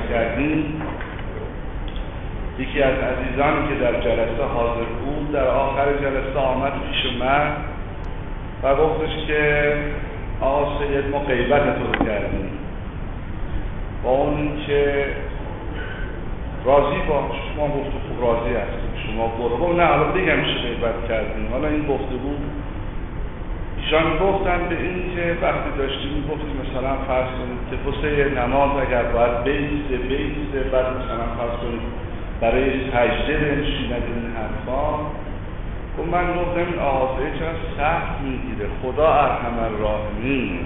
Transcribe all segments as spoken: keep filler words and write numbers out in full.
کردیم، یکی از عزیزانی که در جلسه حاضر بود در آخر جلسه آمد پیش من و گفتش که آقا سید ما غیبت تو کردیم، با اون که راضی باش، شما گفت خوب راضی هستیم، شما برو. نه حالا دیگه میشه غیبت کردیم. حالا این گفته بود ایشان گفتن به این که وقتی داشتیم گفتیم مثلا فرض کنید که واسه نماز اگر باید بیسته بیسته بعد مثلا فرض کنید برای سجده بنشیند این حرفا. و من گفتم این آغازه چرا سخت میگیره؟ خدا ارحم الراحمین،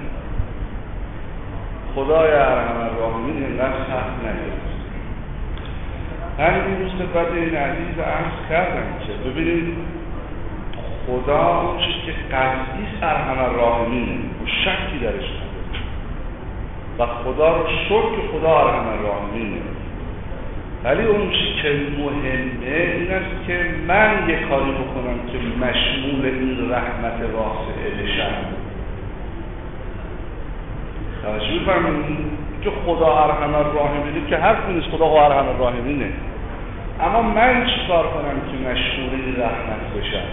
خدای ارحم الراحمین اینقدر سخت نگیره. همین این روز بعد این عزیز عرض کردم که ببینید خدا اون چیز که قطعی ارحم الراحمینه و شکی درش نداره و خدا رو شکر که خدا ارحم الراحمینه، ولی اون چیز که مهمه این است که من یک کاری بکنم که مشمول این رحمت واسعه بشم. توجه بفرمایید که خدا ارحم الراحمینه که حرف نیست، خدا ارحم الراحمینه، اما من چی کار کنم که مشمول این رحمت بشم؟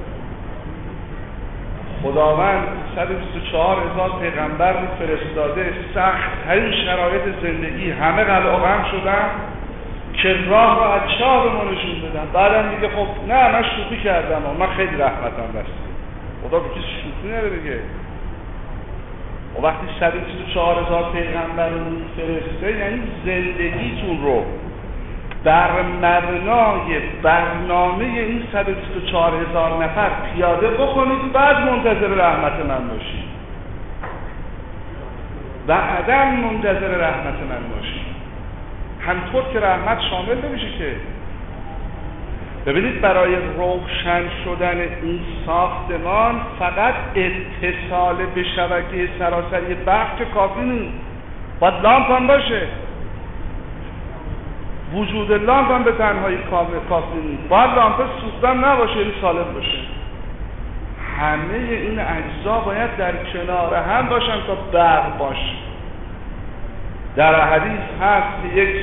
خداوند صد و بیست و چهار هزار پیغمبر فرستاده، سخت ترین شرایط زندگی همه قلع و غم شدن که راه را از چاه به ما نشون بدن. بعدم میگه خب نه من شوخی کردم و من خیلی رحمتم بسته. خدا به کسی شوخی نداره دیگه. و وقتی صد و بیست و چهار هزار پیغمبر رو فرسته یعنی زندگیتون رو بر مبنای برنامه این صد و بیست و چهار هزار نفر پیاده بکنید، بعد منتظر رحمت من باشید، بعداً منتظر رحمت من باشید. همطور که رحمت شامل نمیشه که. ببینید برای روشن شدن این ساختمان فقط اتصال به شبکه سراسری برق که کافی نیست، باید لامپ هم باشه. وجود لامپ هم به تنهایی کافی نیست، باید لامپ سوختن نباشه، یعنی سالم باشه. همه این اجزا باید در کنار هم باشن تا برق باشه. در حدیث هست که یک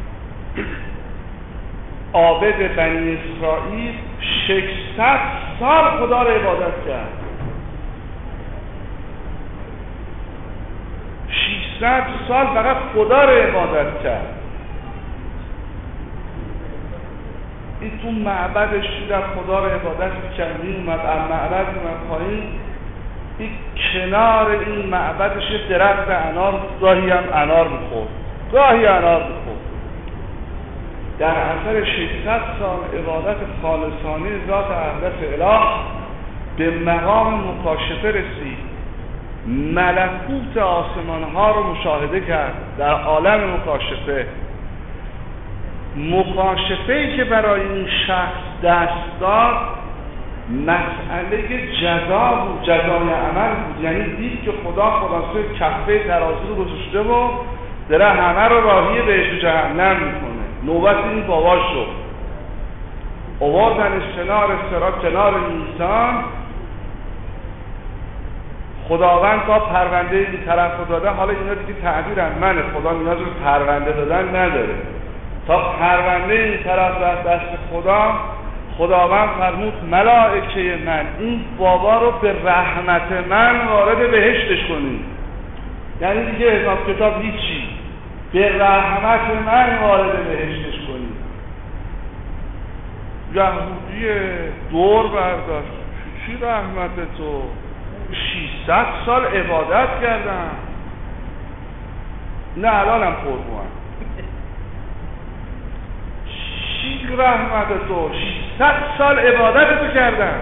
عابد بنی اسرائیل ششصد سال خدا را عبادت کرد. ششصد سال فقط خدا را عبادت کرد. این تو معبدش در خدا را عبادت میکرد، میومد از معبد میومد پایین، این کنار این معبدش یه درخت انار، گاهی هم انار میخورد گاهی انار میخورد. در اثر ششصد سال عبادت خالصانه ذات اقدس اله به مقام مکاشفه رسید، ملکوت آسمان ها رو مشاهده کرد در عالم مکاشفه. مکاشفه‌ای که برای این شخص دست داد مسئله جزا بود، جزای عمل بود. یعنی دید که خدا خلاصه کفه ترازو رو گذاشته و داره همه رو راهی بهشت و جهنم میکنه. نوبت این بابا شد، آوردنش کنار صراط، کنار میزان. خداوند تا پرونده این طرف رو داده، حالا اینا دیگه تعبیرن منه، خدا نیاز به پرونده دادن نداره. تا پرونده این طرف رفت دست خدا، خداوند فرمود ملائکه من این بابا رو به رحمت من وارد بهشتش کنید. یعنی دیگه حساب کتاب هیچی، به رحمت من وارد بهشتش کنید. یهودی دور برداشت، چی رحمت تو؟ ششصد سال عبادت کردم، نه الانم پرگوام. چی رحمت تو؟ ششصد سال عبادت تو کردم.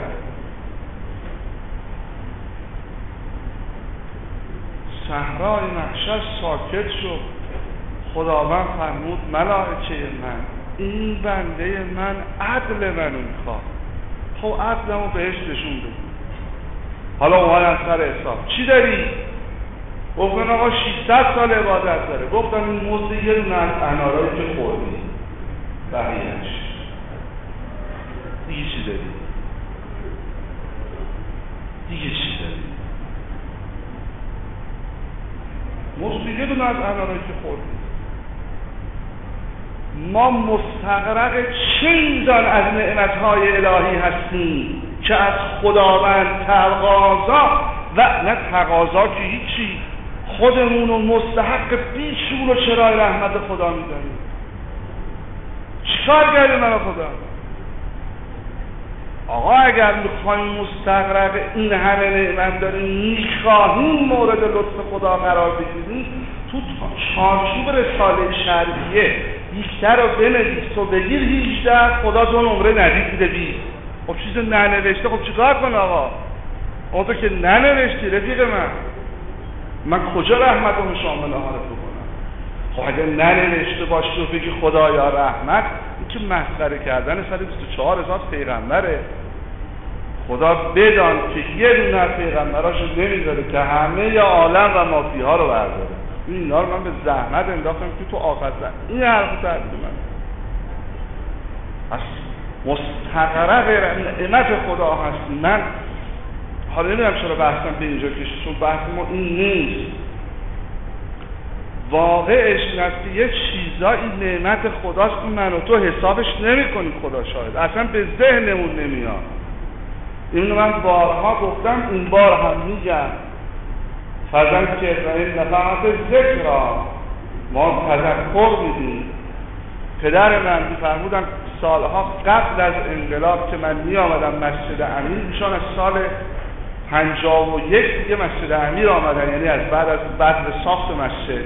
صحرای محشر ساکت شد. خداوند فرمود ملائکه من این بنده من عدل منو میخواد. خب عدلمو بهش نشون بده. حالا اومدن سر حساب چی داری؟ گفتن آقا ششصد سال عبادت داره. گفتم این مزد یه دونه از انارایی که خوردی، بقیه‌اش دیگه چی داری؟ دیگه چی داری؟ مزد یه دونه از انارایی که خوردی. ما مستغرق چه میزان از نعمتهای الهی هستیم که از خداوند تقاضا و نه تقاضا که هیچی، خودمون رو مستحق بیشور و چرای رحمت خدا میدانیم. چیکار کردیم برای خدا؟ آقا اگر میخوایم مستغرق این همه نعمت داریم، میخواهیم مورد لطف خدا قرار بگیریم، تو چارچوب رساله شرعیه بیشتر رو بنویس و بگیر هیچده، خدا دو نمره نزدیک میده بیست. خب چیز ننوشته، خب چیکار کن آقا؟ اون تو که ننوشتی رفیق من، من کجا رحمتم شامل حالت بکنم؟ خب اگر ننوشته باشی و بگی خدایا رحمت، این که مسخره کردن صد و بیست و چهار هزار پیغمبره. خدا بدان که یه دونه از پیغمبراشو نمیذاره که همه عالم و مافیها رو برداره. این اینا رو من به زحمت انداختم که تو آخر زن این حرف رو تحبیل من از مستقرق نعمت خدا هست. من حالا نمیدونم چرا بحثم به اینجا کشید، چون بحث ما این نیست. واقعش نفتی یه چیزایی نعمت خداست که من و تو حسابش نمی کنیم. خدا شاهد اصلا به ذهنمون نمیاد. اینو من بارها گفتم، این بار هم میگم. فضل که ابراهیم نفعت ذکرها، ما تذکر میدیم. پدر من میفرمودن سالها قبل از انقلاب که من می آمدم مسجد امیر، ایشان از سال پنجاه و یک دیگه مسجد امیر آمدن، یعنی از بعد از بعد ساخت مسجد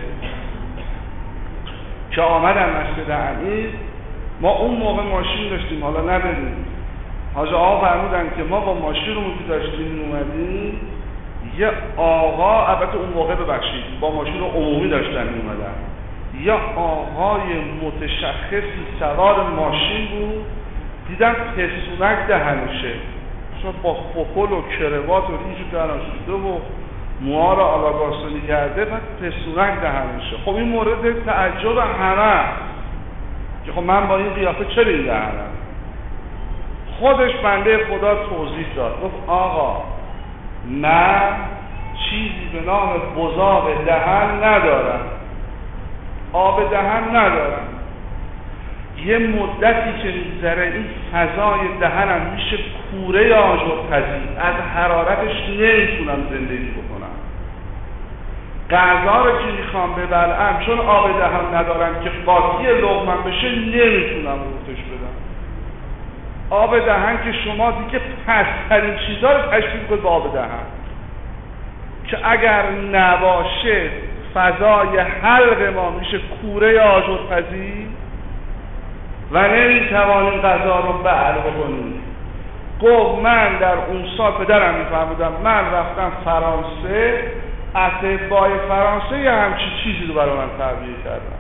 که آمدن مسجد امیر. ما اون موقع ماشین داشتیم، حالا نبریم. حاجی آقا فرمودن که ما با ماشین رو که داشتیم اومدیم، یه آقا، البته اون موقع ببخشید با ماشین رو عمومی داشتن اومدن، یه آقای متشخصی سوار ماشین بود، دیدم پسونک دهنشه، شما با فکل و کروات و ریش دهنشده و موها رو آلاگاسونی کرده، بعد پسونک دهنشه. خب این مورد تعجب همه که خب من با این قیافه چرا این دهنم؟ خودش بنده خدا توضیح داد، گفت آقا من چیزی به نام بزاق دهن ندارم، آب دهن ندارم. یه مدتی که میگذره این فضای دهنم میشه کوره آجرپذیر، از حرارتش نمیتونم زندگی بکنم. غذا رو که میخوام ببلعم چون آب دهن ندارم که قاطی لقمم بشه نمیتونم روتش بدم. آب دهن که شما دیگه پسترین چیزا رو تشبیه کنید به آب دهن که اگر نباشه فضای حلق ما میشه کوره آجرپذیر و نمیتوانیم غذا رو بلع بکنیم. گفت من در اون سال پدرم میفرمودم، من رفتم فرانسه، اطبای فرانسه یه همچی چیزی رو برای من تربیه کردن.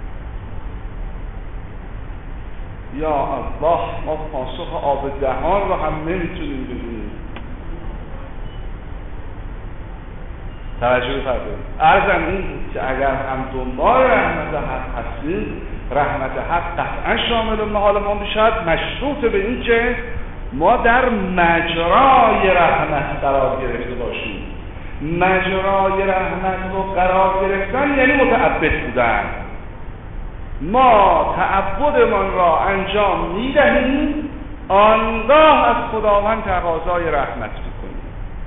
یا الله، ما پاسخ آب دهان رو هم نمیتونیم بدونیم. توجه بفرمایید. عرضم این بود که اگر هم دنبال رحمت حق هستیم، رحمت حق قطعا شامل محال ما بشد، مشروط به این که ما در مجرای رحمت قرار گرفته باشیم. مجرای رحمت رو قرار گرفتن یعنی متعبد بودن. ما تعبدمان را انجام میدهیم، آنگاه از خداوند تقاضای رحمت بکنیم.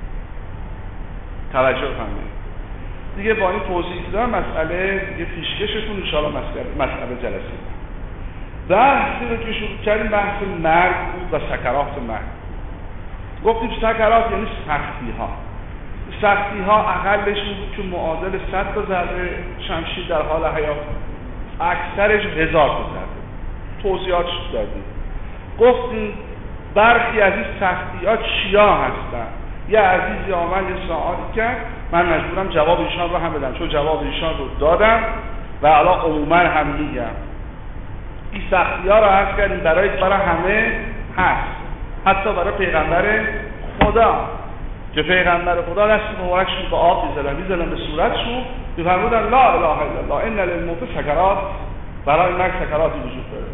توجه فرمایید. دیگه با این توضیح دادم مسئله دیگه پیشکشتون ان شاءالله مسئله مسئله جلسه. بحثی رو که شروع کردیم بحث مرگ بود و سکرات مرگ. گفتیم سکرات یعنی سختی ها. سختی ها اقلش این بود که معادل صد تا ضربه شمشیر در حال حیات، اکثرش هزار تا ضربه. توضیحات دادیم. گفتیم برخی از این سختی ها چیا هستن. یه عزیزی آمد یه سوالی کرد، من مجبورم جواب ایشان رو هم بدم، چون جواب ایشان رو دادم و الان عموما هم میگم. این سختی ها رو عرض کردیم برای برای همه هست، حتی برای پیغمبر خدا که پیغمبر خدا دست مبارکشون به آب می‌زدن می‌زدن به صورتشون، می‌فرمودن لا اله الا الله ان للموت سکرات، برای مرگ سکراتی وجود داره.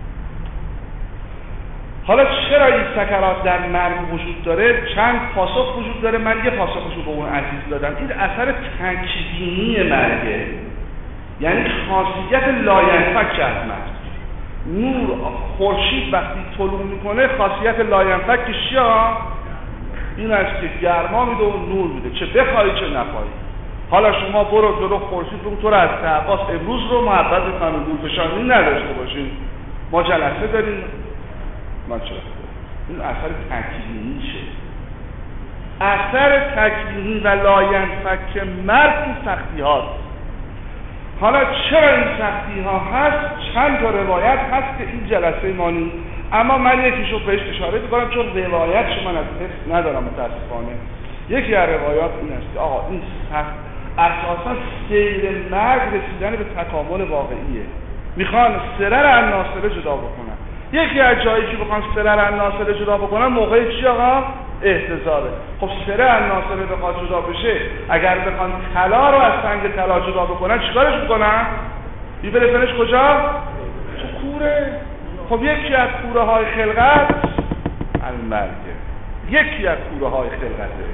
حالا چرا این سکرات در مرگ وجود داره؟ چند پاسخ وجود داره. من یه پاسخش رو به اون عزیز دادم. این اثر تکوینی مرگه، یعنی خاصیت لاینفک از مرگ. نور خورشید وقتی طلوع میکنه خاصیت لاینفک چیه؟ این است که گرما میده و نور میده، چه بخوایی چه نخوایی. حالا شما برو جلو خورشید بگو تو رو از عباس امروز رو محبت میکنم نور فشانی نداشته باشین، ما جلسه داریم. ما چرا این اثر تکوینیشه، اثر تکوینی و لاینفک مرگ این سختی هاست. حالا چرا این سختی ها هست؟ چند تا روایت هست که این جلسه ما نیست، اما من یکیشو بهش اشاره میکنم چون روایتش من از حفظ ندارم متاسفانه. یکی از روایات این است که آقا این سخت اساسا سیر مرگ رسیدن به تکامل واقعیه، میخوان سرر از ناصره جدا بکنن. یکی از جایی که بخوان سرر از ناصره جدا بکنن موقع چی آقا؟ احتضاره. خب سرر از ناصره بخواد جدا بشه، اگر بخوان طلا رو از سنگ طلا جدا بکنن چیکارش میکنن؟ میبرسنش کجا؟ تو کوره. خب یکی از کوره های خلقت المرگه، یکی از کوره های خلقته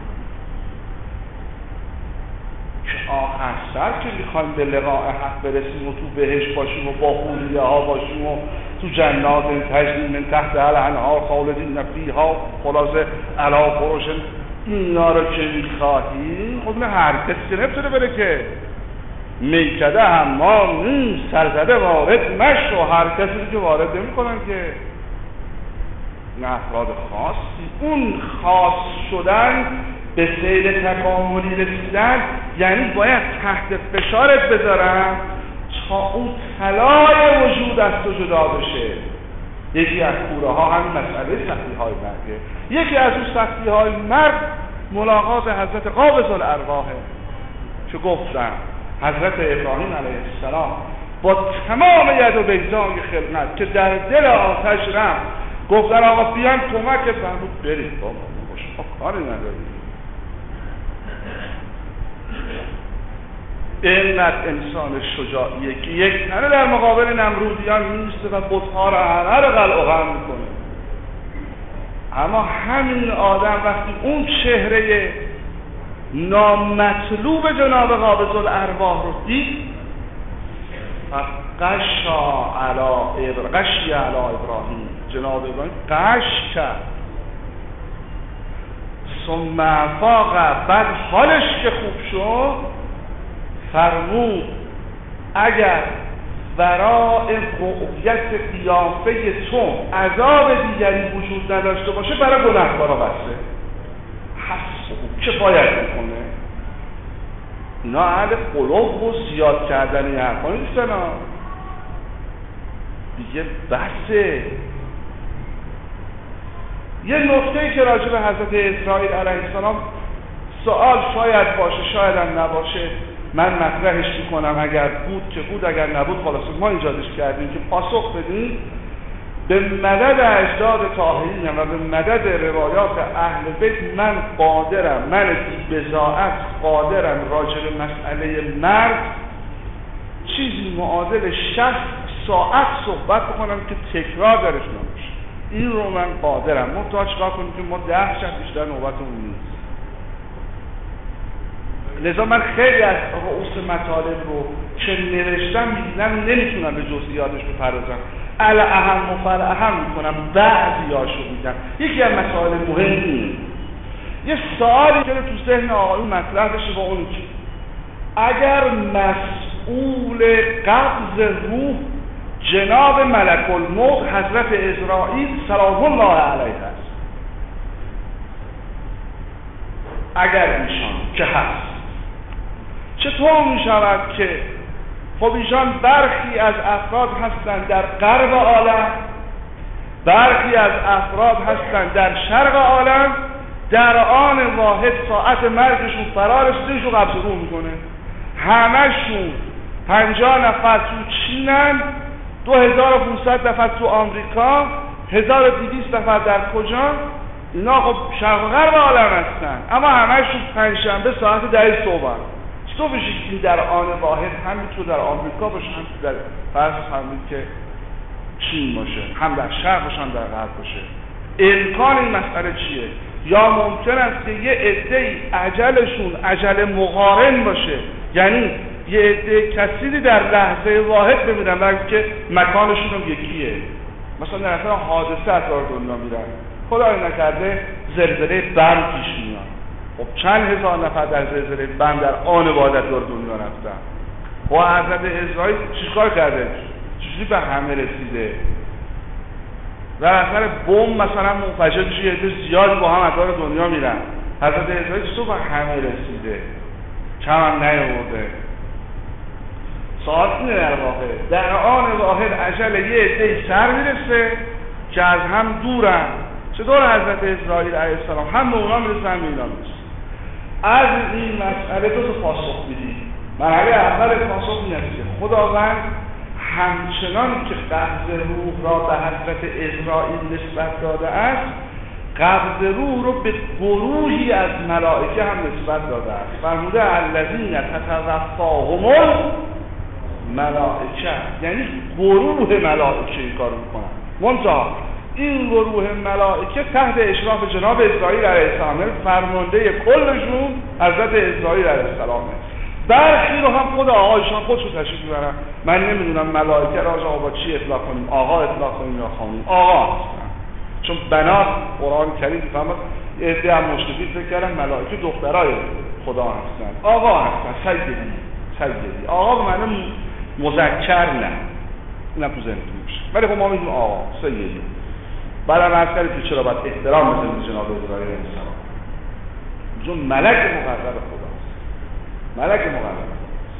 که آخر سر که میخوایم به لقاء حق برسیم و تو بهشت باشیم و با خوریه ها باشیم و تو جنات تجری من تحت الانهار خالدین فیها، خلاصه علی فروش، اینا رو که میخواهیم. خب نه هر کسی که نمیتونه بره که میکده حمام نیم سرزده وارد مشو، هر کسی که وارد نمی کنن که نه افراد خاصی. اون خاص شدن به سیر تکاملی رسیدن یعنی باید تحت فشارت بذارن تا اون طلای وجود از تو جدا بشه. یکی از کوره ها همین مسئله سختی های مرگه. یکی از اون سختی های مرگ ملاقات حضرت قابض الارواحه که گفتن حضرت ابراهیم علیه السلام با تمام ید و بیضای خلقت که در دل آتش رفت گفتن آقا بیان کمک فرمود برید بابا ما کاری نداریم. اینقدر انسان شجاعیه که یک تنه در مقابل نمرودیان میسته و بت‌ها را همه را قلع و قم میکنه. اما همین آدم وقتی اون چهره نامطلوب جناب قابض الارواح رو دید، قشا علی ابراهیم، قشی علی ابراهیم، جناب ابراهیم قش کرد. ثم افاق، بعد حالش که خوب شد فرمود اگر برای رؤیت قیافه تو عذاب دیگری وجود نداشته باشه برای گناهکارا بسته، حسب کفایت میکنه. اینا اهل قلوب و زیاد کردن این حرفا نیستن، دیگه بسه. یه نکته‌ای که راجع به حضرت اسرائیل علیه السلام سوال شاید باشه شاید هم نباشه، من مطرحش میکنم، اگر بود که بود، اگر نبود خلاص ما ایجادش کردیم که پاسخ بدیم. به مدد اجداد طاهرین و به مدد روایات اهل بیت من قادرم، من بی بضاعت قادرم راجع به مسئله مرگ چیزی معادل شصت ساعت صحبت بکنم که تکرار درش نباشه. این رو من قادرم. ما تا چیکار کنیم که ما ده شب بیشتر نوبتمون نیست. لذا من خیلی از رؤوس مطالب رو که نوشتم میدیدم نمیتونم به جزئیاتش بپردازم، علا اهم و فر اهم میکنم، بعضیاشو میگم. یکی از مسائل مهمی یه سوالی که تو ذهن آقایون مطرح بشه با اون که اگر مسئول قبض روح جناب ملک الموت حضرت اسرائیل سلام الله علیه است، اگر ایشان که هست، چطور می شود که خب ایشان برخی از افراد هستند در غرب عالم، برخی از افراد هستند در شرق عالم، در آن واحد ساعت مرگشون فرا رسیده و قبض روح میکنه. همشون پنجاه نفر تو چینن، دو هزار و پونصد نفر تو آمریکا، هزار و دویست نفر در کجا؟ اینا خب شرق و غرب عالم هستن، اما همشون پنجشنبه ساعت ده صبح تو بشید این در آن واحد هم تو در آمریکا باشه، هم در فرض همین که چین باشه، هم در شرق باشه هم در غرب باشه. امکان این مسئله چیه؟ یا ممکن است که یه عده‌ای اجلشون اجل مقارن باشه، یعنی یه عده کثیری در لحظه واحد بمیرن برای که مکانشون هم یکیه. مثلا در اثر حادثه از دنیا میرن، خدای نکرده زلزله بم پیش میاد. خب چند هزار نفر در زلزله بم در آن وادت دور دنیا رفتن. و حضرت اسرائیل چیکار کرده؟ چجوری به همه رسیده؟ در اثر بم مثلا منفجر میشه، یه عده زیادی با هم از دور دنیا میرن. حضرت اسرائیل چطور به همه رسیده؟ کم هم نیاورده. ساعت اینه در واقع در آن واحد اجل یه عده سر میرسه که از هم دورن. چطور حضرت اسرائیل علیه السلام هم به اونا میرسه هم به اینا میرسه؟ از این مسئله دو تا پاسخ میدیم. مرحله اول پاسخ این است که خداوند همچنان که قبض روح را به حضرت اسرائیل نسبت داده است، قبض روح رو به گروهی از ملائکه هم نسبت داده است. فرموده الذین تتوفاهم الملائکه، یعنی گروه ملائکه این کار میکنن. منتها این گروه ملائکه تحت اشراف جناب اسرائیل علیه السلام، فرمانده کلشون حضرت اسرائیل علیه السلام. برخی رو هم خود آقایشان خودشون تشریف میبرن. من نمیدونم ملائکه را آقا با چی اطلاق کنیم، آقا اطلاق کنیم یا خانم. آقا هستن، چون بنات قرآن کریم فرمود عده هم مشرکین فکر کردن ملائکه دخترای خدا هستن. آقا هستن، سیدی سیدی. آقا به معنی مذکر نه، اینم تو ذهنتون میشه. ولی خب ما میگیم آقا سیدی. بعدم عرض کردیم که چرا باید احترام بذاریم جناب اسرائیل علیه السلام، چون ملک مقرب خداست، ملک مقرب.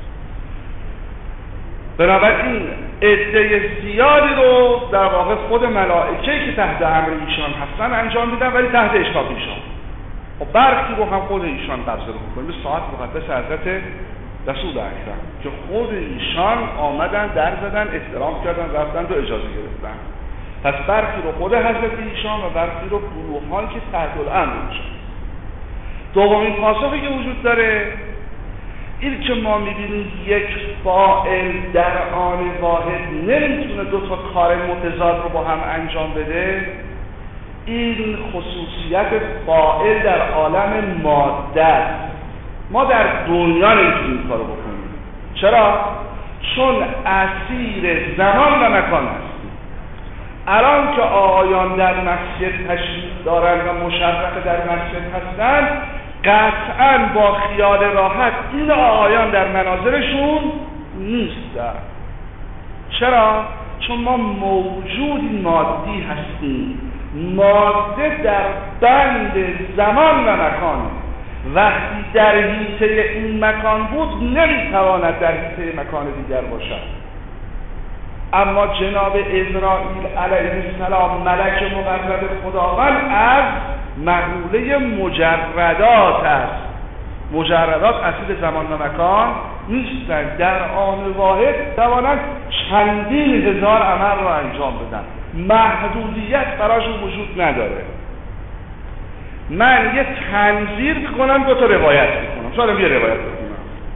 بنابراین عده زیادی رو در واقع خود ملائکه که تحت امر ایشان هستن انجام میدن، ولی تحت اشراف ایشان. و برخی رو هم خود ایشان قبضه رو میکنه. ساعت مقدس حضرت رسول اکرم که خود ایشان آمدن در زدن، احترام کردن، رفتن و اجازه گرفتن. پس برخی رو خود حضرت ایشان و برخی رو گروهان که تحت الامر ایشان. دومین پاسخی که وجود داره این که ما میبینیم یک فاعل در آن واحد نمیتونه دو تا کار متضاد رو با هم انجام بده. این خصوصیت فاعل در عالم ماده است. ما در دنیا نمیتونیم کارو بکنیم. چرا؟ چون اسیر زمان و مکان هستیم. الان که آقایان در مسجد تشریف دارند و مشرف در مسجد هستند، قطعاً با خیال راحت این آقایان در مناظرشون نیستن. چرا؟ چون ما موجود مادی هستیم. ماده در بند زمان و مکان، وقتی در حیطه این مکان بود نمیتواند در حیطه مکان دیگر باشد. اما جناب اسرائیل علیه السلام ملک مقرب خداوند از محوله مجردات است. مجردات اسیر زمان و مکان نیستند. در آن واحد توانند چندین هزار عمل را انجام بدن. محدودیت براشون وجود نداره. من یه تنظیر میکنم، دو تا روایت میکنم. شاید یه روایت بکنم.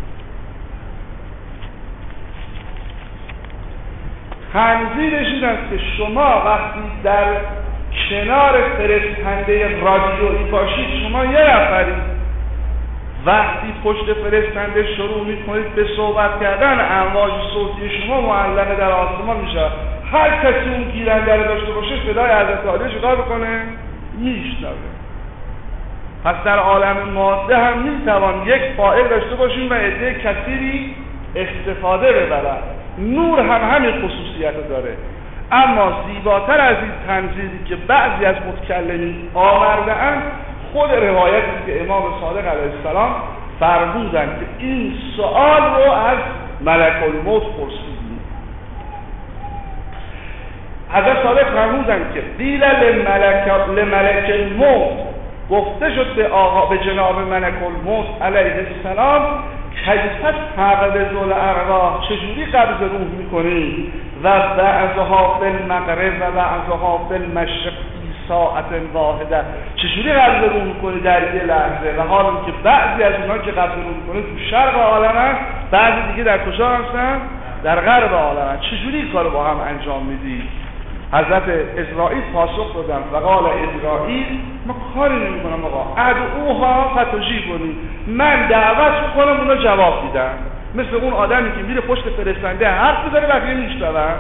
تنظیرش این است که شما وقتی در کنار فرستنده رادیویی باشید، شما یه نفرید. وقتی پشت فرستنده شروع میکنید به صحبت کردن، امواج صوتی شما معلق در آسمان میشه. هر کسی اون گیرنده رو داشته باشه صدای حضرت عالی چیکار بکنه؟ میشنوه. پس در عالم ماده هم میتوان یک فاعل داشته باشیم و عده کثیری استفاده ببرن. نور هم همین خصوصیت رو داره. اما زیباتر از این تنظیری که بعضی از متکلمین آورده‌اند، خود روایتی که امام صادق علیه السلام فرمودند که این سوال رو از ملک الموت پرسیدیم. حضرت صادق فرمودند که قیل لملک لملک الموت، گفته شد به آقا به جناب ملک الموت علیه السلام، کیف تقبض الارواح، چجوری قبض روح میکنی؟ و بعضها فی المغرب و بعضها فی المشرق فی ساعت واحده، چجوری قبض روح میکنی در یه لحظه؟ و حالا که بعضی از اونها که قبض روح میکنی تو شرق عالم هست، بعضی دیگه در کجا هستن؟ در غرب عالم هست. چجوری کارو با هم انجام میدی؟ حضرت اسرائیل پاسخ دادن و قال اسرائیل ما کاری نمی کنم آقا، ادعوها فتجیبونی، من دعوت میکنم اونا جواب میدن. مثل اون آدمی که میره پشت فرستنده حرف میزنه بقیه میشنون.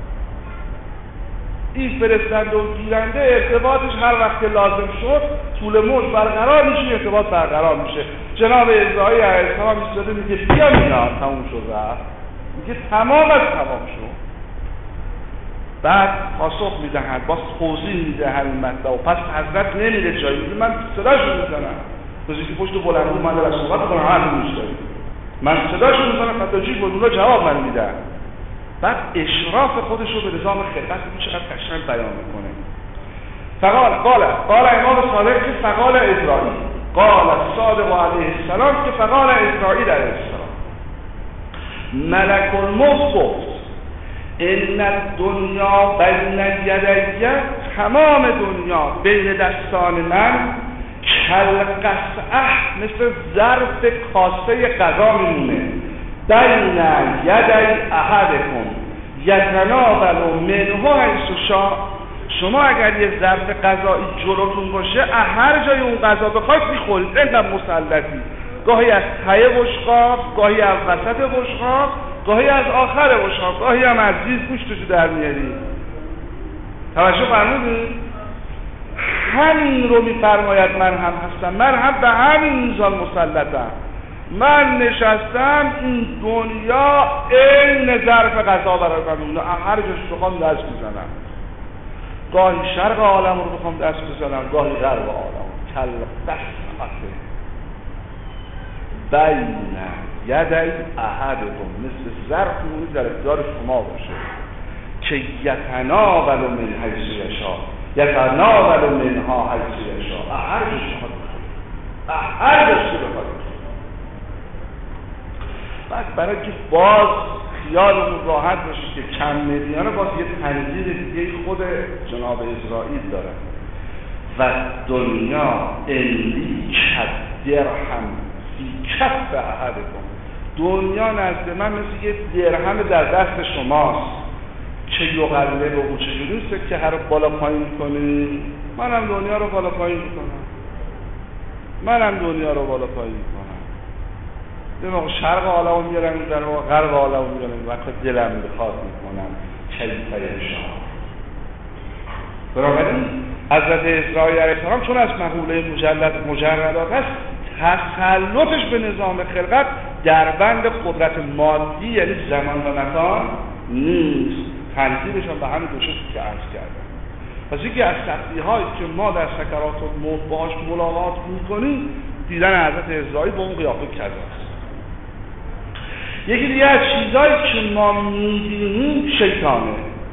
این فرستنده و گیرنده ارتباطش هر وقت که لازم شد طول موج برقرار میشه، ارتباط برقرار میشه. جناب اسرائیل علیه السلام ایستاده میگه بیا مینا، تموم شد رفت، میگه تمام از تمام شد. بعد پاسخ میدهد، باز توضیح میده همین مطلب و پس حضرت نمیره جایی، میگه من صداشو میزنم، بازی که پشت بلندگو من در صحبت کنم حرف میشنوی، من صداشو میزنم حتی جیب اونها جواب من میدن. بعد اشراف خودش رو به نظام خلقت چقدر قشنگ بیان میکنه. فقال قال قال امام صادق که فقال اسرائیل قال صادق علیه السلام که فقال اسرائیل علیه السلام ملک الموت گفت ان الدنیا بین یدی، تمام دنیا بین دستان من کالقصعه، مثل ظرف کاسه غذا میمونه، بین یدی احدکم یتناول منه حیث شاء. شما اگر یه ظرف غذایی جلوتون باشه هر جای اون غذا بخواید میخورید، اینقدر مسلطی، گاهی از ته بشقاب، گاهی از وسط بشقاب، گاهی از آخر بشقاب، گاهی هم از زیر گوشتشو در میاری. توجه فرمودید؟ همین رو میفرماید من هم هستم، من هم به همین میزان مسلطم. من نشستم این دنیا این ظرف غذا برای من، هر جاش بخوام دست میزنم، گاهی شرق عالم رو بخوام دست بزنم، گاهی غرب عالم. کل دست اصله بین یدی احدکم، مثل ظرف اونی در اختیار شما باشه که یتناول من حیث یشاء، یتناول منها حیث یشاء، هر جاش بخواد بخواد، هر جاش بخواد. بعد برای که باز خیالمون راحت باشه که چند میلیانه باز یه تنظیر دیگه خود جناب اسرائیل داره و دنیا الی کد درهم فی کف احدکم، دنیا نزد من مثل یه درهم در دست شماست که یقلبه و چجوری نیست که هر بالا پایین کنی. منم دنیا رو بالا پایین کنم، منم دنیا رو بالا پایین کنم. یه موقع شرق عالم رو میارم در موقع غرب عالم رو میارم، وقت دلم بخواد میکنم کیفه شاه. بنابراین حضرت اسرائیل علیه السلام چون از مقوله مجلد مجردات هست، تسلطش به نظام خلقت در بند قدرت مادی یعنی زمان و مکان نیست، تنظیمش هم به همین دو شکلی که عرض کردم. پس یکی از سختی هایی که ما در سکرات الموت باهاش ملاقات میکنیم دیدن حضرت اسرائیل با اون قیافه کذاست. یکی دیگه از چیزهایی که ما می‌بینیم شیطانه.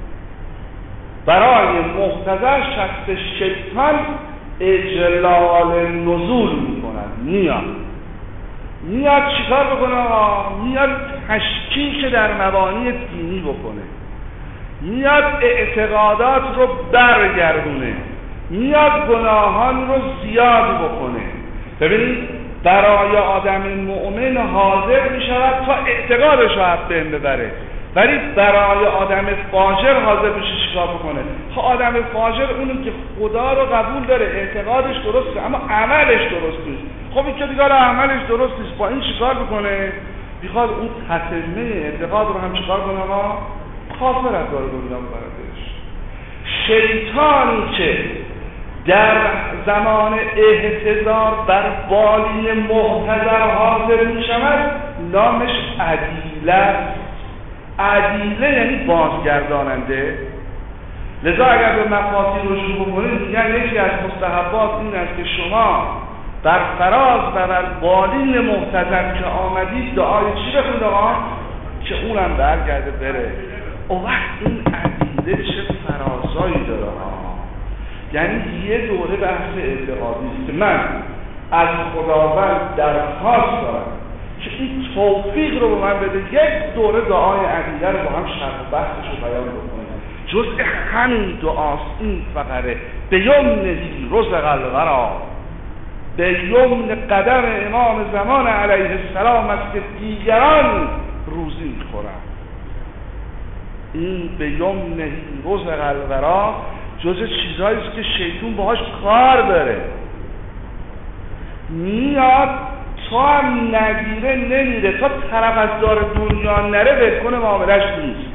برای مقتضا شخص شیطان اجلال نزول میکنن، میاد میاد چیکار بکنه آقا؟ میاد تشکیک در مبانی دینی بکنه، میاد اعتقادات رو برگردونه، میاد گناهان رو زیاد بکنه. ببینید برای آدم مؤمن حاضر می شود تا اعتقادش رو از بین ببره، ولی برای آدم فاجر حاضر میشه چیکار بکنه؟ خب آدم فاجر اونی که خدا رو قبول داره، اعتقادش درسته اما عملش درست نیست. خب این که دیگه عملش درست نیست، با این چیکار بکنه؟ میخواد اون تتمه اعتقاد رو هم چیکار کنه؟ ما کافر از دار دنیا ببردش. شیطانی که در زمان احتضار بر بالین محتضر حاضر می شود نامش عدیله است. عدیله یعنی بازگرداننده. لذا اگر به مفاتی رجوع بکنید میگن یکی از مستحبات این است که شما در فراز و بر بالین محتضر که آمدید دعای چی بخونید آقا؟ که اونم برگرده بره. او وقت این عدیله چه فرازایی داره ها. یعنی یه دوره بحث اعتقادی است که من از خداوند درخواست دارم که این توفیق رو به من بده، یک دوره دعای عقیده رو با هم شرح و بحثش رو بیان بکنیم. جزء همین دعاست این فقره به یمنهی رزق الورا، به یمن قدم امام زمان علیه السلام است که دیگران روزی میخورن. این به یمنهی رزق الورا جزء چیزهایی است که شیطان باهاش کار داره. میاد تا هم نگیره نمیره، تا طرف از دار دنیا نره ولکن معاملش نیست.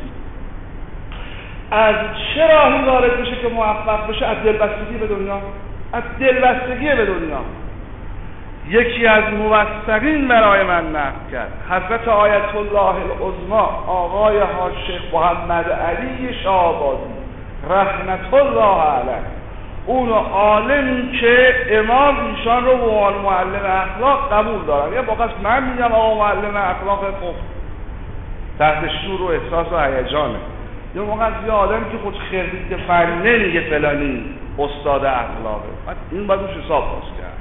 از چه راهی وارد بشه که موفق بشه؟ از دلبستگی به دنیا، از دلبستگی به دنیا. یکی از موثقین برای من نقل کرد حضرت آیت الله العظمی آقای حاج شیخ محمد علی شاه‌آبادی رحمت الله علیه، اون عالمی که امام ایشان رو به عنوان معلم اخلاق قبول دارن. یا واقعا من میگم آقا معلم اخلاق خوب تحت شور و احساس و هیجانه. یا واقعا یه آدمی که خود خرید فن نمیگه فلانی استاد اخلاقه، این باید روش حساب باز کرد.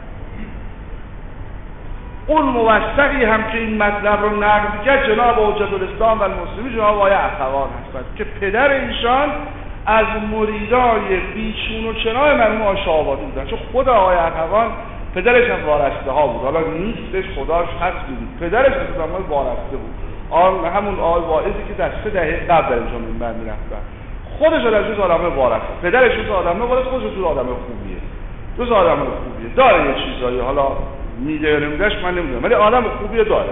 اون موثقی هم که این مطلب رو نقل کرد جناب حجت الاسلام و المسلمین جناب آقای اخوان هستند که پدر ایشان از مریدای بیچون و چنای مرحوم آقای شاه‌آبادی بودن، چون خود آقای اخوان پدرش هم وارسته ها بود، حالا نیستش خداش هست بود، پدرش از زمان وارسته بود. آن همون آقای واعظی که در سه دهه قبل در اینجا منبر می‌رفتن، خودش از جز آدم وارسته، پدرش جز آدم وارسته، خودش جز آدم خوبیه، جز آدم خوبیه، داره یه چیزایی حالا میده یا نمیدهش من نمیدونم، ولی آدم خوبیه داره.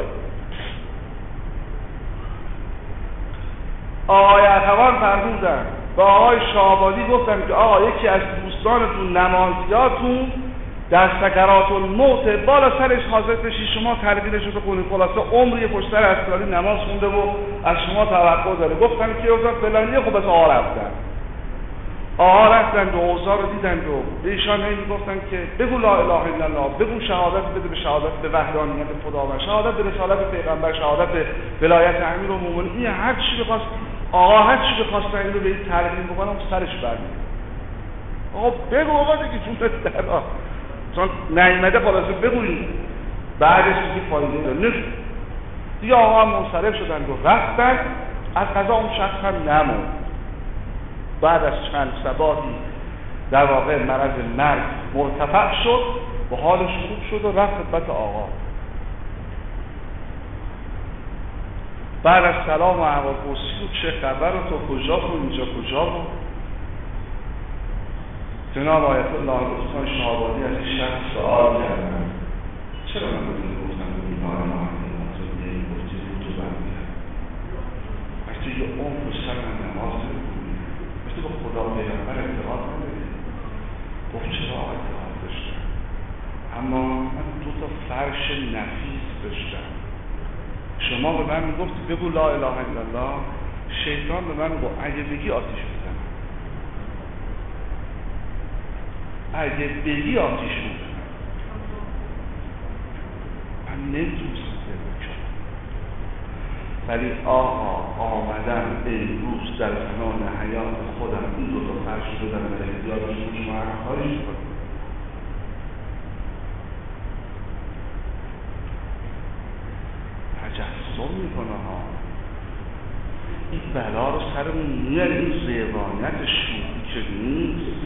آقای اخوان فرمودن با آقای شاه‌آبادی گفتن که آقا یکی از دوستانتون نمازیاتون در سکرات الموت بالا سرش حاضر بشی شما تلقینش رو بکنید، خلاصه عمری پشت سر اسراری نماز خونده و از شما توقع داره. گفتن که گفتن فلانیه، خب از آقا رفتن آقا رفتن و اوضاع رو دیدن و به ایشان هی میگفتن که بگو لا اله الا الله، بگو شهادت بده به شهادت به وحدانیت خداوند، شهادت به رسالت پیغمبر، شهادت به ولایت امیرالمومنین. این هر چی بخواست آقا هر چی بخواستن این رو به این تلقین بکنم سرش برمید. آقا بگو آقا دیگه جون درا چون نیامده خلاصه بگویید. بعدش دیگه فایده داره نه دیگه. آقا هم منصرف شدن و رفتن. از قضا اون شخص هم نموند. بعد از چند ثباتی در واقع مرض مرگ مرتفع شد و حالش خوب شد و رفت خدمت آقا. بعد از سلام و احوالپرسی و چه خبر و تو کجا و اینجا کجا و جناب آیت الله العظمی شاه‌آبادی از این شخص سوال کردن چرا من بودیم گفتم به بیمار ما همین تو بیایی گفتی بود تو برمیدن وقتی یه عمر و سر من نماز بکنی وقتی با خدا و پیغمبر اعتقاد نداری. گفت چرا اعتقاد داشتم؟ اما من دو تا فرش نفیس داشتم. شما به من میگفتی بگو لا اله الا الله، شیطان به من گفت اگه بگی آتیش بزنم، اگه بگی آتیش بزنم. من نمیتونستم بگم، ولی آقا آمدم امروز در زمان حیات خودم این دو تا فرش بدم و احتیاجش رو شما خواهش کنم. تجسم میکنه ها، این بلا رو سرمون میاره، این زیبانیت شوخی که نیست.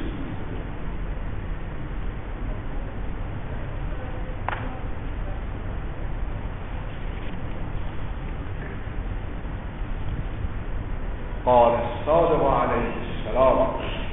قال الصادق علیه السلام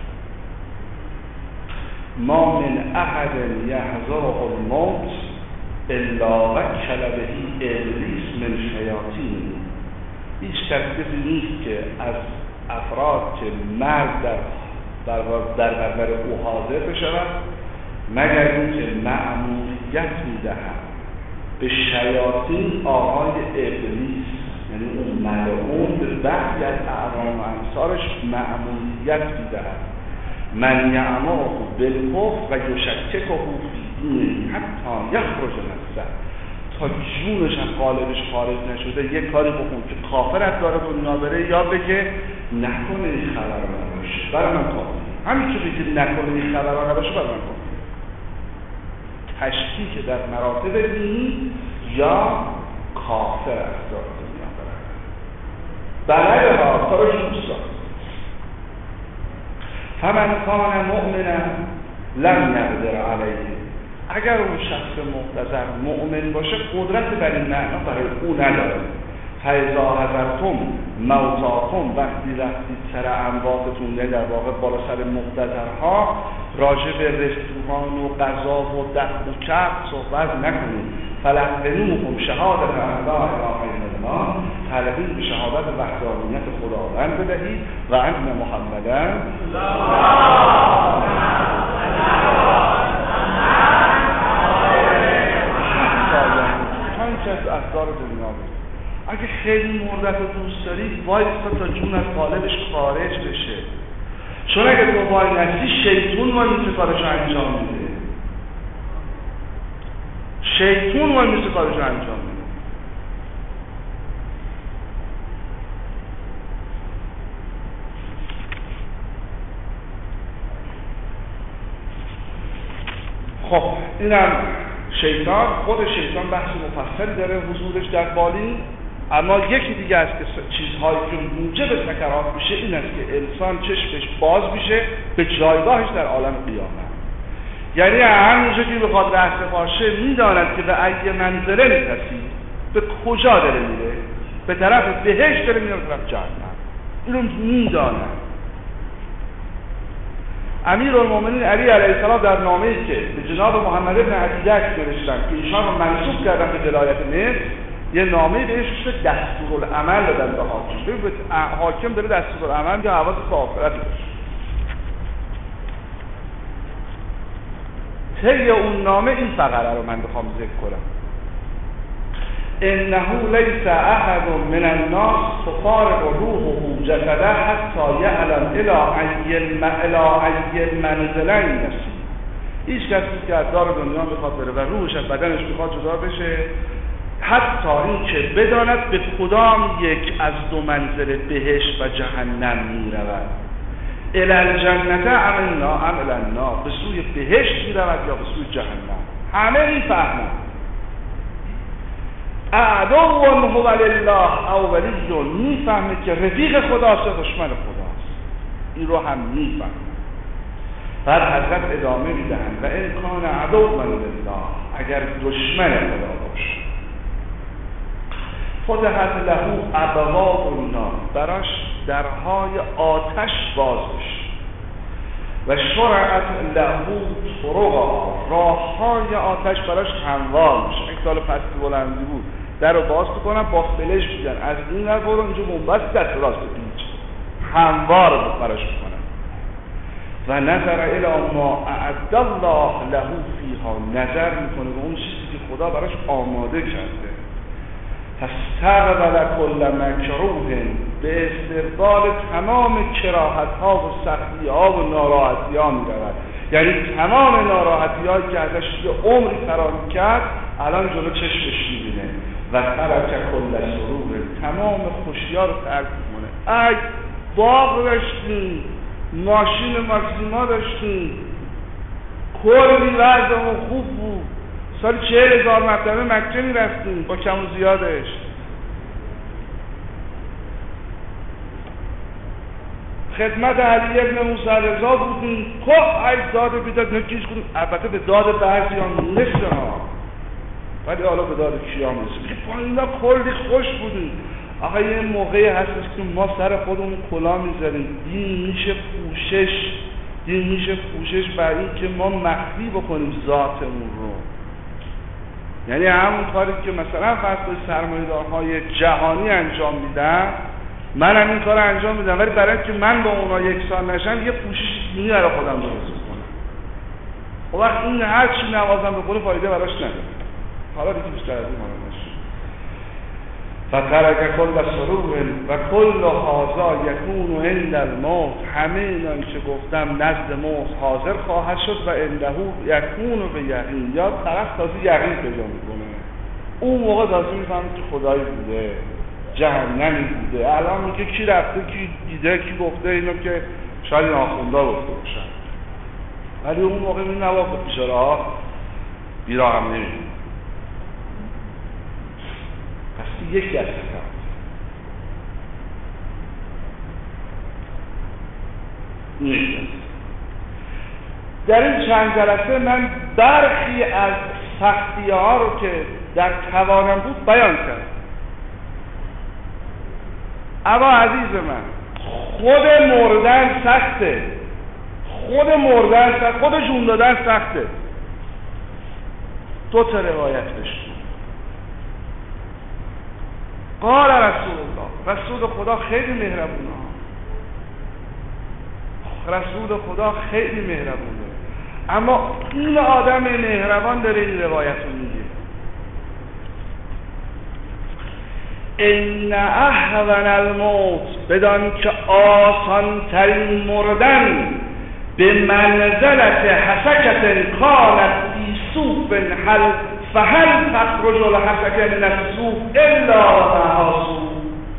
ما من احد یحذره الموت الا وکل به ابلیس من شیاطین. هیچ کسی نیست که از افراد که مرگ در در برابر او حاضر بشود مگر اینکه مأموریت میدهد به شیاطین آقای ابلیس، یعنی اون ملعون، به بعضی از اعوان و امثالش مأموریت میدهد من یعمره بالکفر و یشککه فی دینه حتی یخرج نفسه، تا جونش از قالبش خارج نشده یک کاری بکن که کافر از داره دنیا بره، یا بگه نکنه این خبر نباشه برای من کافر، همین که بگه نکنه این خبر نباشه برای من کافر. تشکیک در مراتب دینی یا کافر از داره دنیا بره بله ها تا رو جوسا. فمن کان مؤمنا لم یقدر علیه، اگر اون شخص محتضر مؤمن باشه قدرت بر این معنا برای او نداره. فاذا حضرتم موتاکم، وقتی رفتید سر امواتتون، نه در واقع بالا سر محتضرها، راجع به رستوران و غذا و دخل و چرخ صحبت نکنید، فلقنوهم شهادت ان لا اله الا الله، تلقین به شهادت وحدانیت خداوند بدهید و ان محمدن پنج از احضار دنیا بود. اگه خیلی مردت رو دوست داری وایستا تا جون از قالبش خارج بشه، چون اگه تو وای نستی شیطون وای میسه کارشو انجام میده. شیطون وای میسه کارشو انجام میده. خب اینم شیطان. خود شیطان بحث مفصلی داره حضورش در بالین، اما یکی دیگه از چیزهایی که موجب سکرات میشه این است که انسان چشمش باز میشه به جایگاهش در عالم قیامت. یعنی همونجا که بخواد رأس باشه میداند که به ای منزله میرسی، به کجا داره میره، به طرف بهشت داره میره، به طرف جهنم. اینو میداند. امیرالمومنین علی علیه السلام در نامه‌ای که به جناب محمد بن عتیدک نوشتن که ایشان رو منسوب کردن به ولایت مصر، یه نامه‌ای بهش شده دستورالعمل دادن به حاکم. ببین حاکم داره دستورالعمل که حواس به آخرت باشه. طی اون نامه این فقره رو من بخوام ذکر کنم: انه لیس احد من الناس تفارق روحه جسده حتی یعلم الی ای منزلین رسید. هیچ کسی که از دار دنیا میخواد بره و روحش از بدنش میخواد جدا بشه، حتی این که بداند به کدام یک از دو منزل بهشت و جهنم میرود. الی الجنت ام الی النار، به سوی بهشت میرود یا به سوی جهنم. همه میفهمند عدو هو لله او ولی، میفهمه که رفیق خداست و دشمن خداست. این رو هم میفهمه. بعد حضرت ادامه میدهند و ان کان عدو لله، اگر دشمن خدا باشه، فتحت له ابواب النار، براش درهای آتش باز بشه. و شرعت له طرقا، راههای آتش براش هموار میشه. یک سال پستی بلندی بود، در رو باز بکنن با فلش میدن، از این ور برو اینجا بنبست دست راست پیچ، هموار براش میکنن. و نظر الی ما اعد الله له فیها، نظر میکنه به اون چیزی که خدا براش آماده کرده. فاستقبل کل مکروه، به استقبال تمام کراهت ها و سختی ها و ناراحتی ها می رود. یعنی تمام ناراحتی هایی که ازش یه عمری فرار کرد الان جلو چشمش میبینه. و ترک کل سرور، تمام خوشی ها رو ترک میکنه. ای باغ داشتیم، ماشین ماکسیما داشتیم، کلی وضعمون خوب بود، سال چهل هزار مرتبه مکه میرفتیم با کم و زیادش. خدمت علی ابن موسی رضا بودیم، خب ای داد بیداد نکیش کنیم. البته به داد بعضی ها میرسه ها، ولی حالا به داد کیا میرسه. با اینا کلی خوش بودیم. آقا یه موقعی هستش که ما سر خودمون کلا میذاریم. دین میشه پوشش، دین میشه پوشش برای این که ما مخفی بکنیم ذاتمون رو. یعنی همون کاری که مثلا فرض کنید سرمایه‌دارهای جهانی انجام میدن، منم این کارو انجام میدم، ولی برای اینکه من با اونا یکسان نشم یه پوشش دینی برای خودم درست کنم. اون وقت این هر چی نوازم بکنه فایده براش نداره. حالا دیگه بیشتر از این حالا نشه. فترک کل سرور و کل هذا یکون عند الموت، همه اینا که گفتم نزد موت حاضر خواهد شد و عنده یکون به یقین، یا طرف تازه یقین پیدا میکنه. اون موقع تازه میفهمه که خدایی بوده، جهنمی بوده. الان میگه کی رفته، کی دیده، کی گفته، اینا که شاید این آخوندا گفته باشن، ولی اون موقع این نواف بیچاره ها بیرا هم نمیدونه. پس یکی از سکرات. نیست. در این چند جلسه من برخی از سختی ها رو که در توانم بود بیان کردم. اما عزیز من، خود مردن سخته، خود مردن سخته، خود جون دادن سخته. دو تا روایت داشتیم. قال رسول الله، رسول خدا خیلی مهربونه، رسول خدا خیلی مهربونه، اما این آدم مهربان داره این روایت رو میگه: ان اهون الموت، بدان که آسان ترین مردن، به منزلت حسکت کانت فی صوف حل فهل تخرج الحسکه من الصوف الا معها صوف.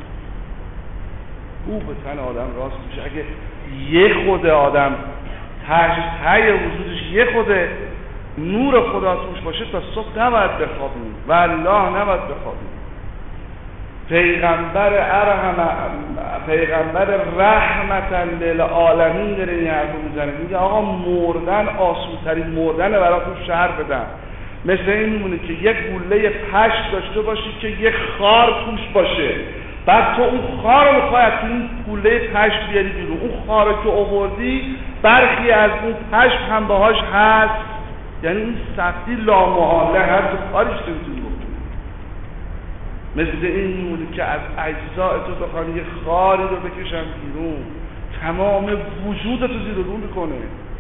او به تن آدم راست میشه اگه یه خود آدم تای وجودش یه خود نور خدا توش باشه تا صبح نباید بخوابیم، والله نباید بخوابیم. پیغمبر ارحم پیغمبر رحمتا للعالمین داره این حرف رو میزنه، میگه آقا مردن آسونترین مردنه براتون شهر بدم. مثل این میمونه که یک گوله پشت داشته باشی که یک خار توش باشه، بعد تو اون خار رو میخوای از این گوله پشت بیاری بیرون، اون خار رو که آوردی برخی از اون پشت هم باهاش هست، یعنی این سختی لامحاله هست و کاریش نمیتونی بکنی. مثل این میمونه که از اجزاء تو بخوان یه خاری رو بکشن بیرون، تمام وجود تو زیر رو میکنه.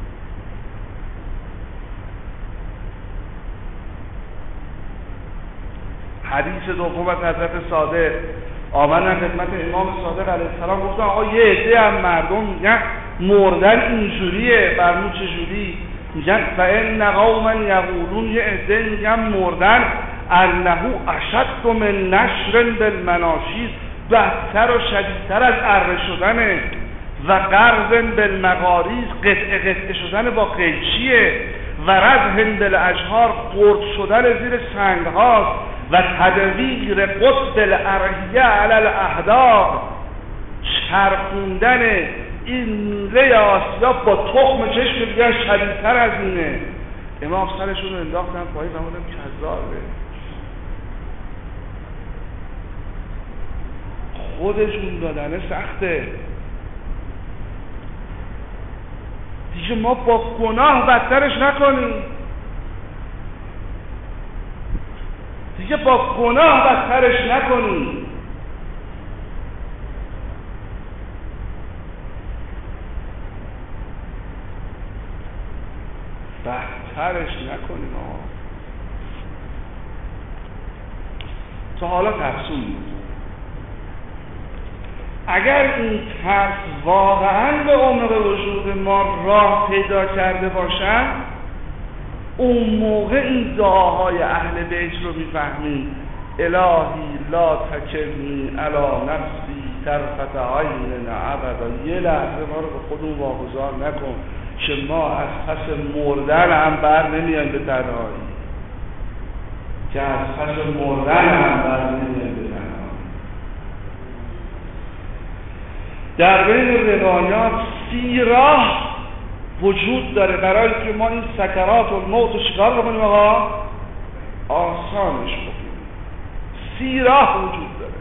حدیث دوم از حضرت صادق آمدن خدمت امام صادق علیه السلام، گفتن آقا یه عده هم مردم میگن مردن اینجوریه، برمون چجوری؟ میگن فإن قوما یقولون، یه عده میگن مردن انه اشد من نشر بالمناشیر، بدتر و شدیدتر از اره شدنه، و قرض بالمغاریز، قطعه قطعه شدن با قیچیه، و رزح بالاجهار، قرد شدن زیر سنگ هاست، و تدویر قطب الارحیه علی الاحداق، چرخوندن این میوه آسیا با تخم چشم دیگر شدیدتر از اینه. امام سرشون رو انداختن پایین و بودن کذابه، خودشون دادنه سخته. دیگه ما با گناه بدترش نکنیم، دیگه با گناه بدترش نکنیم. بدترش نکنیم. آه. تا حالا ترسون بود. اگر این ترس واقعا به عمق وجود ما راه پیدا کرده باشن، اون موقع این دعاهای اهل بیت رو میفهمیم: الهی لا تکلنی علی نفسی طرفت عین ابدا، یه لحظه ما رو به خودمون واگذار نکن که ما از پس مردن هم بر نمیان به تنهایی، که از پس مردن هم بر نمیان به تنهایی. در بین روایات سی راه وجود داره برای که ما این سکرات الموت رو چیکار بکنیم آقا؟ آسانش بکنیم. سی راه وجود داره.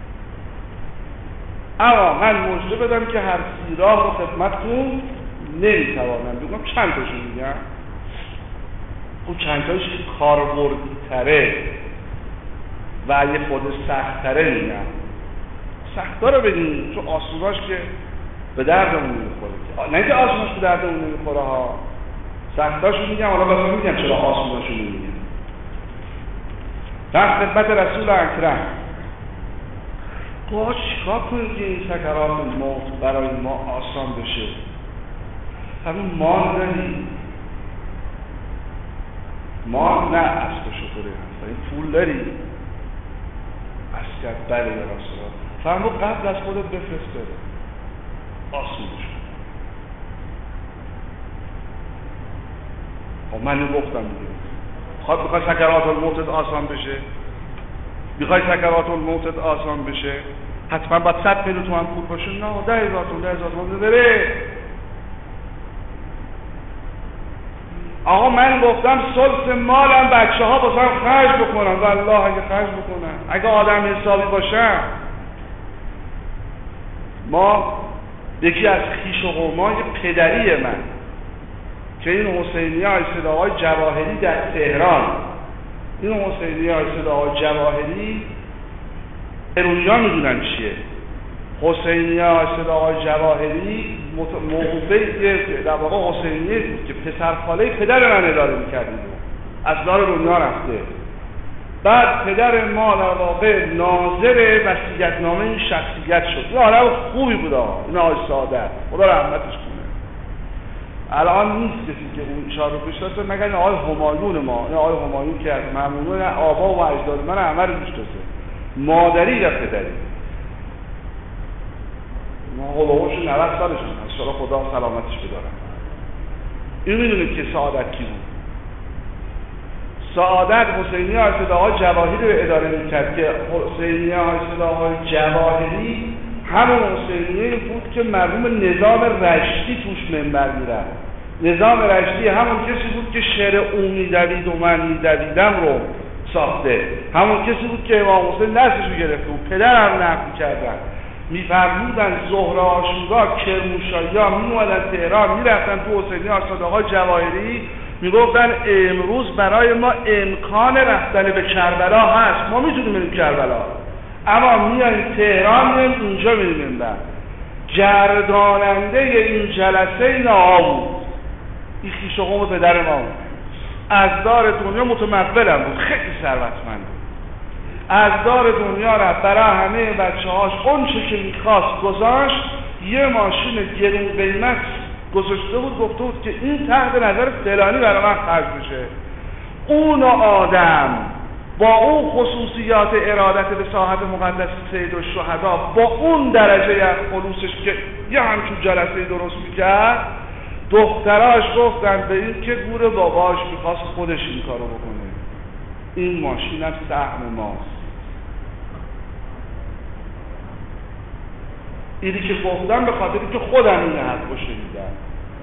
اما من مژده بدم که هر سی راه رو خدمتتون نمیتوانم بگم. چند تاشو میگم؟ خب چند تاش کاربردی تره و یه خود سخت تره میگم. سخت رو بگیم چون آسوناش که به دردمون نمیخوره، نه که آسوناش به دردمون نمیخوره ها، سختاشو میگم. حالا بسا میگم چرا آسوناشو نمیگم. در خدمت رسول اکرم باید چیکار کنیم که این سکرات الموت برای ما آسان بشه؟ همین مال داری؟ مال نه، اسب شطوره هست. این پول داری؟ اسکر بله یا رسول الله فرمو قبل از خودت بفرسته، آسون شد. خب من گفتم دیگه، خواهد بخوای سکرات الموتت آسان بشه، بخوای سکرات الموتت آسان بشه حتما باید صد میلیون تومن پول باشه؟ نه، ده هزار تومن، ده هزار تومن بره. آقا من گفتم ثلث مالم بچه ها بسن خرج بکنن، والله اگه خرج بکنن، اگه آدم حسابی باشن. ما یکی از خیش و قومای پدری من که این حسینی های صداهای جواهری در تهران، این حسینی های صداهای جواهری ایرونی‌ها میدونن چیه. حسینی‌ها اصطلاح آقای جواهری موقوفه در واقع حسینیه بود که پسر خاله پدر من اداره می‌کرد، از دار دنیا رفته. بعد پدر ما در واقع ناظر وصیت‌نامه این شخصیت شد. این آدم خوبی بود آقا، این آقای سعادت، خدا رحمتش کنه. الان نیست کسی که اون اشاره رو بشناسه مگر این آقای همایون ما، این آقای همایون که از ممنون آبا و اجداد من همه رو میشناسه، مادری و پدری. ما هلوهوش نود سالشون هست، شاید خدا سلامتش بدارم. این میدونید که سعادت کی بود؟ سعادت حسینی آیت‌الله جواهری رو اداره میکرد که حسینی آیت‌الله جواهری همون حسینی بود که مرحوم نظام رشدی توش منبر میرفت. نظام رشدی همون کسی بود که شعر او میدوید و من میدویدم رو ساخته، همون کسی بود که امام حسین دستش رو گرفته و پدرم نقل کردن. میفرمودن زهره آشورا کرمانشاهی ها میومدن تهران میرفتن تو حسینی آیت‌الله جواهری میگفتن امروز برای ما امکان رفتن به کربلا هست، ما میتونیم بریم کربلا، اما میایم تهران میایم اینجا میریم. بعد گرداننده این جلسه این آقا بود، این خویش و قوم پدر ما بود، از دار دنیا متمولم بود، خیلی ثروتمند بود، از دار دنیا رفت برای همه بچه هاش اون چه که میخواست گذاشت، یه ماشین گرون قیمت گذاشته بود، گفته بود که این تحت نظر فلانی برای من خرج بشه. اون آدم با اون خصوصیات ارادت به ساحت مقدس سید الشهدا، با اون درجه از خلوصش که یه همچون جلسه درست میکرد، دختراش گفتن به این که گور باباش میخواست خودش این کارو بکنه، این ماشین هم سهم ماست. اینی که گفتم به خاطری که خودم این حرف رو شنیدم،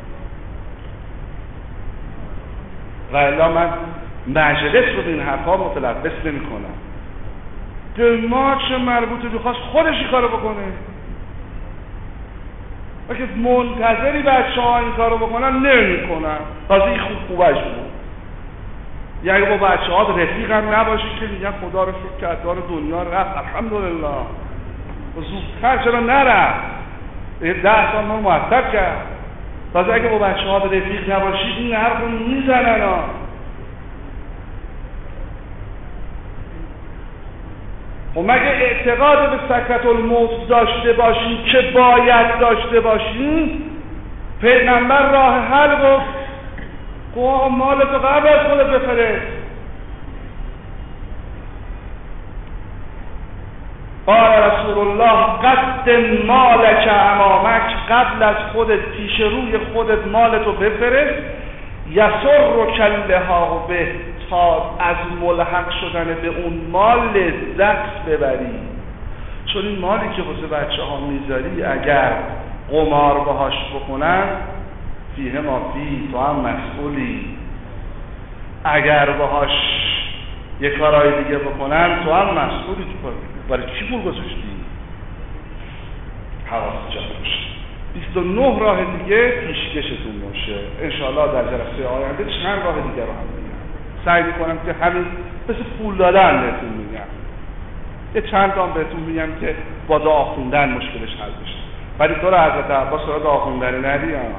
و الا من مجلس رو به این حرفا متلبس نمی کنم. به ما چه مربوطه؟ بخواست خودش این کارو بکنه، و که منتظری بچه ها این کارو بکنن نمی کنن. تازه این خوب خوبش بود، یعنی با بچه ها رفیق هم نباشی که میگن خدا رو شکر که دار دنیا رفت الحمدلله، زودتر چرا نرفت، یه ده سال ما معطل کرد. تازه اگه با بچه ها رفیق نباشید این حرف رو میزنن ها. خب مگه اعتقاد به سکرت الموت داشته باشیم که باید داشته باشیم؟ پیغمبر راه حل گفت خب مالتو قبل از خودت بفرست. قال رسول الله قدم مالک امامک، قبل از خودت پیش روی خودت مالتو بفرست، یسر کلها به، تا از ملحق شدن به اون مال لذت ببری. چون این مالی که واسه بچه ها میذاری اگر قمار باهاش بکنن فیه ما فی، تو هم مسئولی. اگر باهاش یه کارهای دیگه بکنن تو هم مسئولی. تو برای چی پول گذاشتی؟ حواست جمع باشه. بیست و نه راه دیگه پیشکشتون باشه. انشاءالله در جلسه آینده چند راه دیگه رو هم میگم. سعی میکنم که همین مثل پول دادن بهتون میگم، یه چند تا بهتون میگم که با دعا خوندن مشکلش حل بشه. ولی تو رو حضرت عباس رو دعا خوندن ندی ها.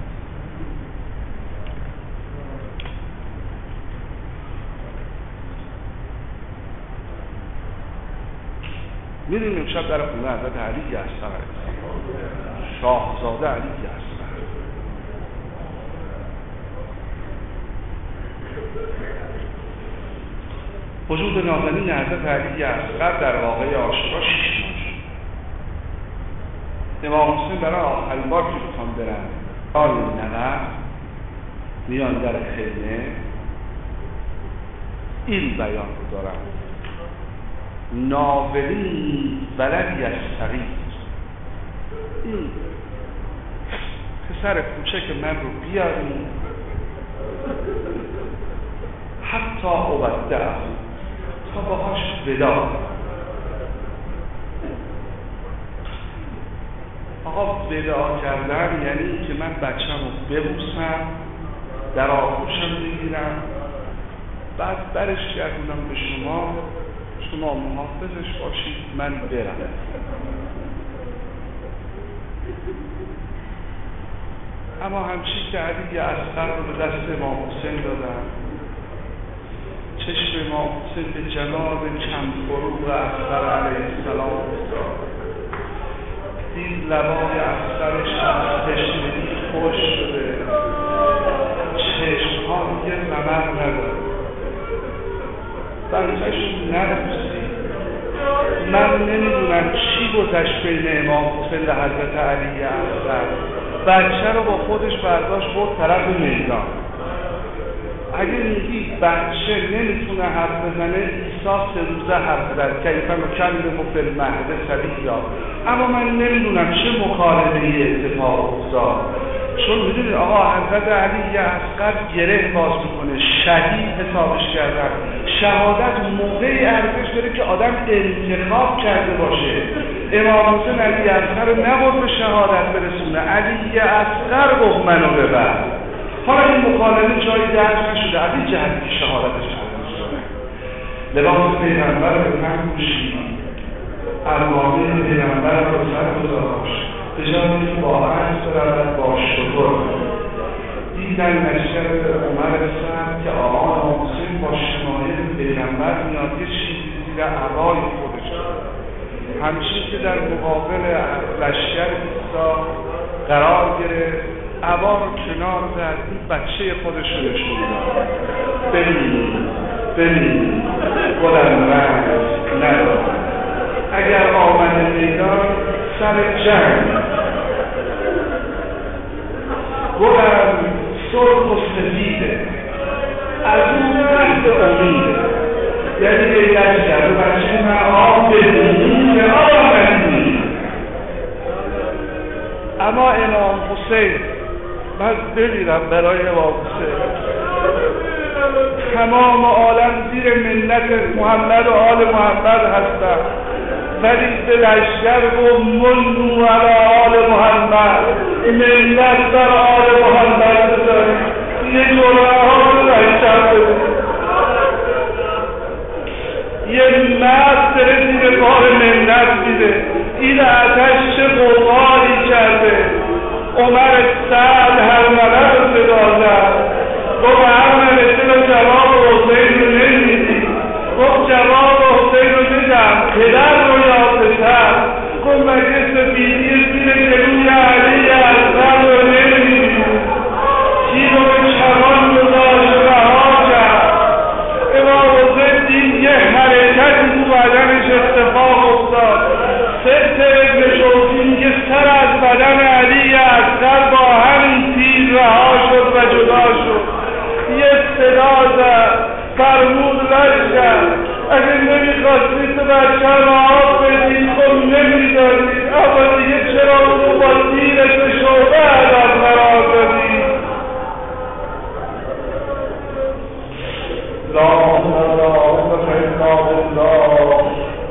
میدونیم امشب در خونه حضرت علی اصغر، شاهزاده علی اصغر، وجود نازنین حضرت علی اصغر در واقع عاشورا شش ماه شد. امام حسین برای آخرین بار که بخوام برن آل نقب میان در خیمه، این بیان رو دارم: ناولین ولدی از صغیر، این پسر کوچک من رو بیاریم حتی اوبده تا باهاش ودا. آقا ودا کردن یعنی که من بچم رو ببوسم، در آغوشم بگیرم، بعد برش گردونم به شما، شما محافظش باشید، من برم. اما همچین که علی اصغر رو به دست امام حسین دادن، چشم امام حسین به جناب چند فروغ اصغر علیه السلام افتاد. دید لبای اصغرش از تشنگی خوش شده، چشم‌ها دیگه رمق نداره، بچه‌شون نرسید. من نمیدونم چی گذشت بین امام حسین و حضرت علی اصغر. بچه رو با خودش برداشت برد طرف میدان. اگه میگی بچه نمیتونه حرف بزنه، عیسی سه روزه حرف زد که ایفا مکلمه فی المهد صبیا. اما من نمیدونم چه مکالمه‌ای اتفاق افتاد، چون میدونید آقا حضرت علی اصغر گره باز میکنه، شهید حسابش کردن. شهادت موقعی ارزش داره که آدم انتخاب کرده باشه. امام حسین علی اصغر رو نبرد به شهادت برسونه، علی اصغر گفت منو ببر. حالا این مکالمه جایی درج نشده، از این جهت که شهادتش ارزش داره. لباس پیغمبر رو تن پوشید، ارواحی پیغمبر رو سر گذاشت، به جایی که با عرض برود با شطور. دیدن نشکر عمر سعد که آقا حسین با شمایل پیغمبر میاد، یه چیزی زیر عبای خودش، همچین که در مقابل لشکر ایسا قرار گرفت، عبا رو کنار زد، این بچه خودش رو نشون داد. ببینید ببینید بلند رنگ ندارد، اگر آمده میدان سر جنگ بلند سرخ و سفیده، از اون رفت امیده. یعنی به لشکر و بچه من آب بدونید که آمدید. اما امام حسین، من بمیرم برای امام حسین، تمام عالم زیر منت محمد و آل محمد هستن، ولی به لشکر و منو علی آل محمد، منت بر آل محمد بذارید. یه جرعه ها رو لشکر بذارید، یه مرد داره زیر کار منت میده. این آتش چه قوقایی کرده. عمر سعد هرمله رو صدا زد، گفت هرمله چرا جواب حسین رو نمیدی؟ گفت جواب حسین رو بدم، پدر رو یا پسر؟ گفت مگه سفیدی زیر جلوی علی اصغر رو نمیدی؟ تیر رو به چمان گذاشت رها کرد. امام حسین دید یه حرکتی تو بدنش اتفاق افتاد. سبت ابن شوقی میگه سر از بدن علی اصغر با همین تیر رها شد و جدا شد. یه صدا زد، فرمود لشکر اگه نمیخواستید تو بچه رو آب بدید خب نمیدادید، اما دیگه چرا اونو با تیرش به شعبه عذاب قرار دادید؟ لا حول الا بالله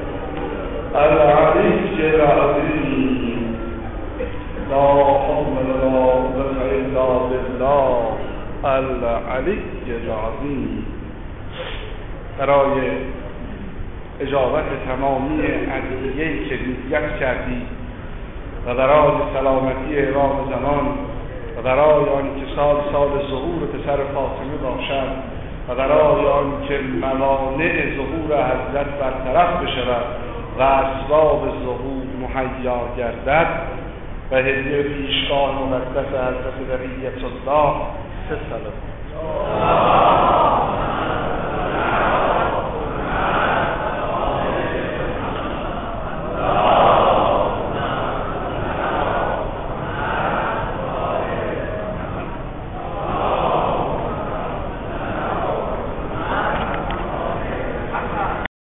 العلی العظیم. لا حول ولا قوة الا بالله العلی العظیم. برای اجابت تمامی ادعیه‌ای که نیت کردید و برای سلامتی امام زمان و برای آنکه سال سال ظهور پسر فاطمه باشد و برای آنکه موانع ظهور حضرت برطرف بشود و اسباب ظهور مهیا گردد و هدیه پیشگاه مقدس حضرت بقیت الله سه سلام.